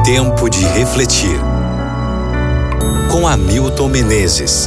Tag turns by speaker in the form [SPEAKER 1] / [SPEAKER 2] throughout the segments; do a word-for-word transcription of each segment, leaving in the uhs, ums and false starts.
[SPEAKER 1] Tempo de refletir. Com Hamilton Menezes.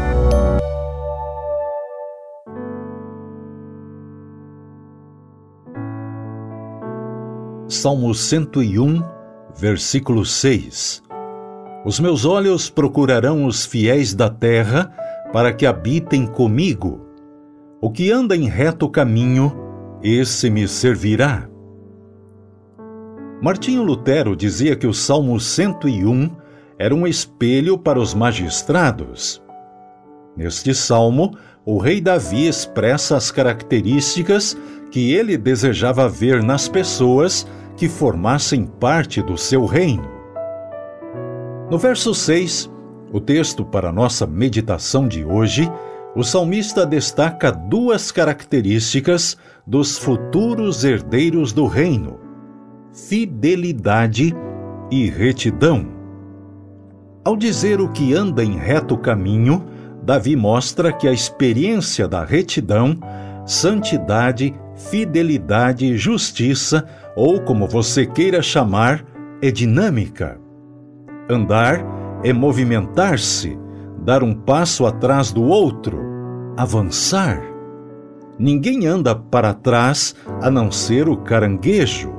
[SPEAKER 2] Salmo cento e um, versículo seis. Os meus olhos procurarão os fiéis da terra, para que habitem comigo. O que anda em reto caminho, esse me servirá. Martinho Lutero dizia que o Salmo cento e um era um espelho para os magistrados. Neste salmo, o rei Davi expressa as características que ele desejava ver nas pessoas que formassem parte do seu reino. No verso seis, o texto para nossa meditação de hoje, o salmista destaca duas características dos futuros herdeiros do reino: fidelidade e retidão. Ao dizer o que anda em reto caminho, Davi mostra que a experiência da retidão, santidade, fidelidade e justiça, ou como você queira chamar, é dinâmica. Andar é movimentar-se, dar um passo atrás do outro, avançar. Ninguém anda para trás a não ser o caranguejo.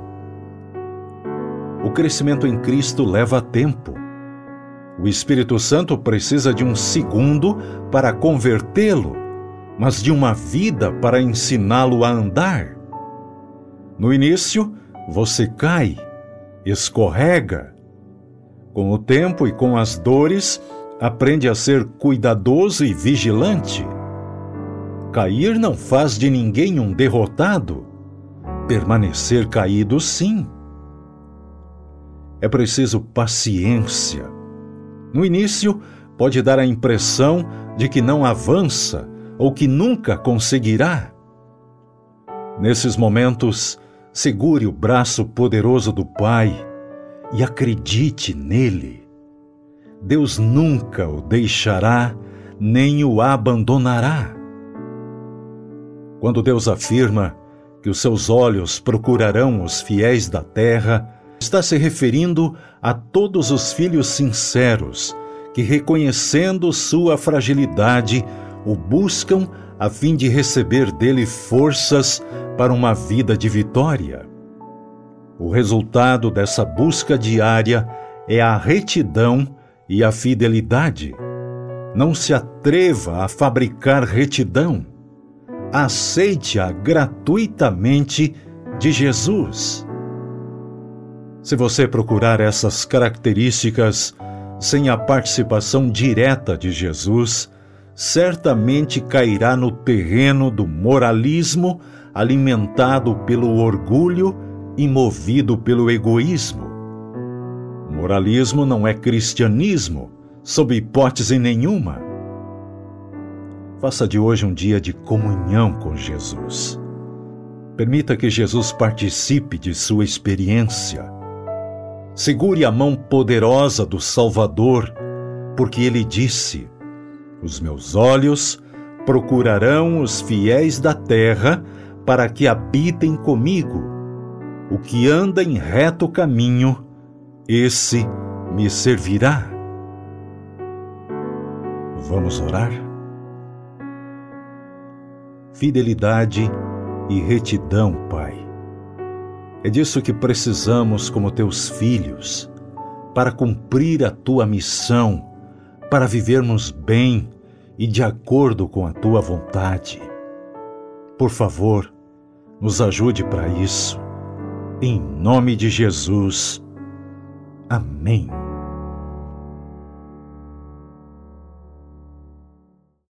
[SPEAKER 2] O crescimento em Cristo leva tempo. O Espírito Santo precisa de um segundo para convertê-lo, mas de uma vida para ensiná-lo a andar. No início, você cai, escorrega. Com o tempo e com as dores, aprende a ser cuidadoso e vigilante. Cair não faz de ninguém um derrotado. Permanecer caído, sim. É preciso paciência. No início, pode dar a impressão de que não avança ou que nunca conseguirá. Nesses momentos, segure o braço poderoso do Pai e acredite nele. Deus nunca o deixará, nem o abandonará. Quando Deus afirma que os seus olhos procurarão os fiéis da terra, está se referindo a todos os filhos sinceros que, reconhecendo sua fragilidade, o buscam a fim de receber dele forças para uma vida de vitória. O resultado dessa busca diária é a retidão e a fidelidade. Não se atreva a fabricar retidão. Aceite-a gratuitamente de Jesus. Se você procurar essas características sem a participação direta de Jesus, certamente cairá no terreno do moralismo, alimentado pelo orgulho e movido pelo egoísmo. Moralismo não é cristianismo, sob hipótese nenhuma. Faça de hoje um dia de comunhão com Jesus. Permita que Jesus participe de sua experiência. Segure a mão poderosa do Salvador, porque ele disse: os meus olhos procurarão os fiéis da terra para que habitem comigo. O que anda em reto caminho, esse me servirá. Vamos orar? Fidelidade e retidão, Pai. É disso que precisamos como teus filhos, para cumprir a tua missão, para vivermos bem e de acordo com a tua vontade. Por favor, nos ajude para isso. Em nome de Jesus. Amém.